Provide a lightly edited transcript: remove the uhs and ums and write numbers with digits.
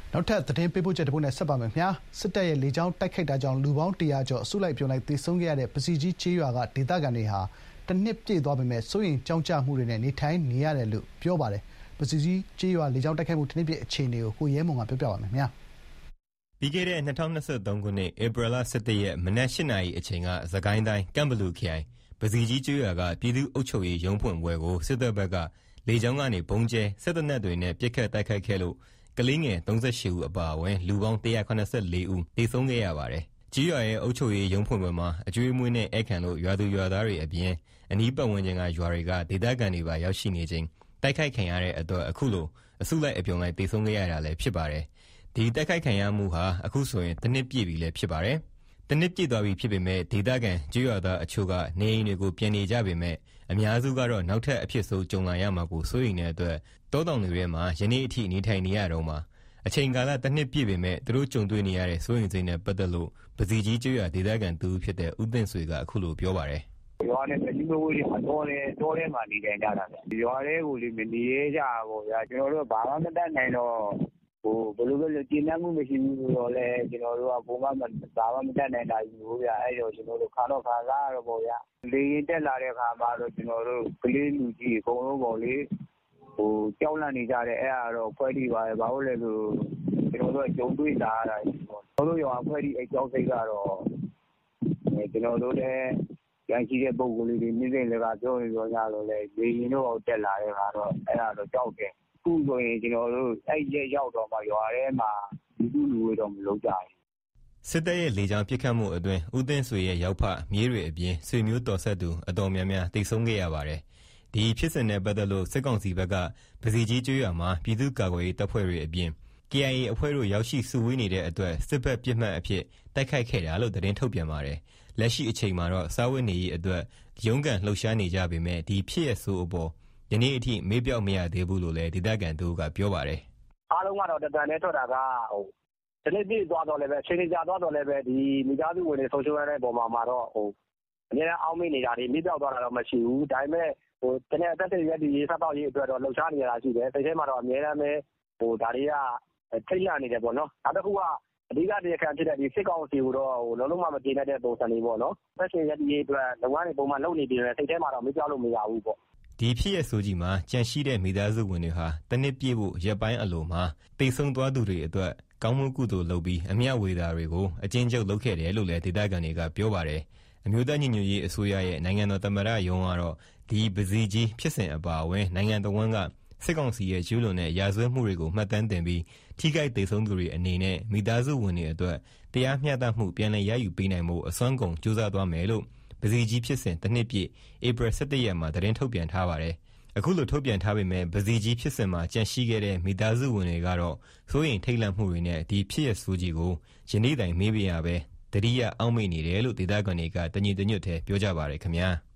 နောက်ထပ်သတင်းပေးပို့ချက်တစ်ပုဒ်နဲ့ဆက်ပါမယ်ခင်ဗျာစစ်တပ်ရဲ့လေကြောင်းတိုက်ခိုက်တာကြောင့်လူပေါင်း100ကျော်အစုလိုက်အပြုံလိုက်သေဆုံးခဲ့ရတဲ့ပစီကြီးကျေးရွာကဒေသခံတွေဟာတစ်နှစ်ပြည့်သွားပေမဲ့စိုးရိမ်ကြောက်ကြမှုတွေနဲ့နေထိုင်နေရတယ်လို့ပြောပါတယ်ပစီကြီးကျေးရွာလေကြောင်းတိုက်ခိုက်မှုတစ်နှစ်ပြည့်အခြေအနေကိုကိုရဲမွန်ကပြောပြပါမယ်ခင်ဗျာပြီးခဲ့တဲ့2023ခုနှစ်ဧပြီလ17ရက်မနက်8နာရီအချိန်ကစကိုင်းတိုင်းကမ်ဘလူခရိုင်ပစီကြီးကျေးရွာကပြည်သူ့အုပ်ချုပ်ရေးရုံးဖွင့်ပွဲကိုစစ်တပ်ဘက်ကလေကြောင်းကနေဘုံကျဲစစ်တပ်နဲ့တွေနဲ့ပစ်ခတ်တိုက်ခိုက်ခဲ့လို့ကလေးငယ်38ဦးအပါအဝင်လူပေါင်း184ဦးသေဆုံးခဲ့ရပါတယ်။ကြီးရွာရဲ့အုပ်ချုပ်ရေးရုံးဖွင့်ပွဲမှာအကျွေးမွေးနဲ့ဧကန်လို့ရွာသူရွာသားတွေအပြင်အနီးပတ်ဝန်းကျင်ကရွာတွေကဒေသခံတွေပါရောက်ရှိနေခြင်းတိုက်ခိုက်ခံရတဲ့အတွက်အခုလိုအစုလိုက်အပြုံလိုက်သေဆုံးခဲ့ရတာလည်းဖြစ်ပါတယ်။ဒီတိုက်ခိုက်ခံရမှုဟာအခုဆိုရင်တစ်နှစ်ပြည့်ပြီလည်းဖြစ်ပါတယ်။တစ်နှစ်ပြည့်သွားပြီဖြစ်ပေမဲ့ဒေသခံကြီးရွာသားအချို့ကနေအိမ်တွေကိုပြန်နေကြပေမဲ့အများစုကတော့နောက်ထပ်အဖြစ်ဆိုးကြုံလာရမှာကိုစိုးရိမ်တဲ့အတွက်တောတောင်တွေထဲမှာယနေ့အထိနေထိုင်နေရတော့မှာအချိန်ကာလတစ်နှစ်ပြည့်ပေမဲ့သူတို့ကြုံတွေ့နေရတဲ့စိုးရိမ်စိတ်နဲ့ပတ်သက်လို့ပစီကြီးကျွော်ဒေသခံသူဖြစ်တဲ့ဦးသိန်းဆွေကအခုလိုပြောပါတယ်။ရွာနဲ့ပြည်သူတွေတောထဲမှာနေထိုင်ကြတာဗျ။ရွာထဲကိုလေမနေရကြဘူးဗျာ။ကျွန်တော်တို့ဘာမှမတတ်နိုင်တော့ဘယ်လိုလဲကျင်းနှံမှုမရှိဘူးဆိုတော့လေကျွန်တော်တို့ကဘုံမှဘာမှမတတ်နိုင်တာကြီးဘူးဗျာ။အဲ့တော့ကျွန်တော်တို့ခါတော့ခါလာတော့ပေါ့ဗျာ။လေရင်တက်လာတဲ့ခါမှာတော့ကျွန်တော်တို့ကလေးလူကြီးအကုန်လုံးပေါ့လေကြောက်လန့်နေကြတယ်အဲ့ဒါတော့ဖွဲ့တီးပါတယ်ဘာလို့လဲဆိုကျွန်တော်တို့ကြုံတွေ့လာရတာပေါ့ကျွန်တော်တို့ရောဖွဲ့တီးအကြောင်းစိတ်ကတော့ကျွန်တော်တို့လည်းရန်ရှိတဲ့ပုံကိုယ်လေးတွေနေ့စဉ်လည်းကပြောနေကြလို့လေလေရင်တော့တက်လာတဲ့ခါတော့အဲ့ဒါတော့ကြောက်တယ်ခုဆိုရင်ကျွန်တော်တို့အဲ့ရက်ရောက်တော့မှရွာထဲမှာလူတွေတော့မလုပ်ကြဘူးစစ်တပ်ရဲ့လေကြောင်းပစ်ခတ်မှုအတွင်းဦးသိန်းဆွေရဲ့ရောက်ဖမြေးတွေအပြင်ဆွေမျိုးတော်ဆက်သူအတော်များများတိတ်ဆုံးခဲ့ရပါတယ်ဒီဖြစ်စဉ်နဲ့ပတ်သက်လို့စစ်ကောင်စီဘက်ကပစီကြီးကျွော်မှာပြည်သူ့ကာကွယ်ရေးတပ်ဖွဲ့တွေအပြင် KIA အဖွဲ့တို့ရောက်ရှိစုဝေးနေတဲ့အတွက်စစ်ဘက်ပြစ်မှတ်အဖြစ်တိုက်ခိုက်ခဲ့တာလို့သတင်းထုတ်ပြန်ပါတယ်လက်ရှိအချိန်မှာတော့စားဝတ်နေရေးအတွက်ရုန်းကန်လှုပ်ရှားနေကြပေမဲ့ဒီဖြစ်ရဆိုးအပေါ်ယနေ့အထိမေးပြောက်မရသေးဘူးလို့လည်းဒေသခံတို့ကပြောပါတယ်အားလုံးကတော့တန်နဲ့ထွက်တာကဒီနေ့ပြည်သွားတော့လည်းပဲချိန်ကြာသွားတော့လည်းပဲဒီမိသားစုဝင်တွေဆုံးရှုံးရတဲ့ပုံမှာတော့အများအားအောင်းမိနေတာဒီမေးပြောက်သွားတာတော့မရှိဘူးဒါပေမဲ့တနေ့အသက်တွေရက်ဒီရေးစားတော့ရေးအတွက်တော့လှုပ်ရှားနေရတာရှိတယ်စိတ်ထဲမှာတော့အများအားပဲဒါတွေကထိတ်လန့်နေတယ်ပေါ့နော်နောက်တစ်ခုကအဓိကတရားခံဖြစ်တဲ့ဒီစစ်ကောင်စီကိုတော့လုံးလုံးမကျေနပ်တဲ့ပုံစံလေးပေါ့နော်သက်ရှင်ရက်ဒီရေးအတွက်လုပ်ငန်းတွေပုံမှန်လုပ်နေပြီးစိတ်ထဲမှာတော့မကြောက်လို့မရဘူးပေါ့ဒီဖြစ်ရဆိုကြီးမှာကြန့်ရှိတဲ့မိသားစုဝင်တွေဟာတနစ်ပြည့်ဖို့ရက်ပိုင်းအလိုမှာတိတ်ဆုံးသွားသူတွေအတွက်ကောင်းမှုကုသိုလ်လုပ်ပြီးအမျှဝေတာတွေကိုအကျဉ်းချုပ်လုပ်ခဲ့တယ်လို့လည်းဒေသခံတွေကပြောပါတယ်အမျိုးသားညီညွတ်ရေးအစိုးရရဲ့နိုင်ငံတော်သမ္မတရုံးကတော့ဒီပစီကြီးဖြစ်စဉ်အပါအဝင်နိုင်ငံတော်ဝန်ကစစ်ကောင်စီရဲ့ကျူးလွန်တဲ့ရာဇဝတ်မှုတွေကိုမှတ်တမ်းတင်ပြီးထိခိုက်ဒေဆုံးသူတွေအနေနဲ့မိသားစုဝင်တွေအတွက်တရားမျှတမှုပြန်လည်ရယူပေးနိုင်မှုအစွမ်းကုန်ကြိုးစားသွားမယ်လို့ပစီကြီးဖြစ်စဉ်တစ်နှစ်ပြည့်ဧပြီ17ရက်မှာသတင်းထုတ်ပြန်ထားပါတယ်အခုလိုထုတ်ပြန်ထားပေမဲ့ပစီကြီးဖြစ်စဉ်မှာကြန့်ရှိခဲ့တဲ့မိသားစုဝင်တွေကတော့စိုးရိမ်ထိတ်လန့်မှုတွေနဲ့ဒီဖြစ်ရဆိုးကြီးကိုယနေ့တိုင်မေးပြရပဲတတိယအောက်မေ့နေတယ်လို့ဒေသခံတွေကတညီတညွတ်ထဲပြောကြပါတယ်ခင်ဗျာ။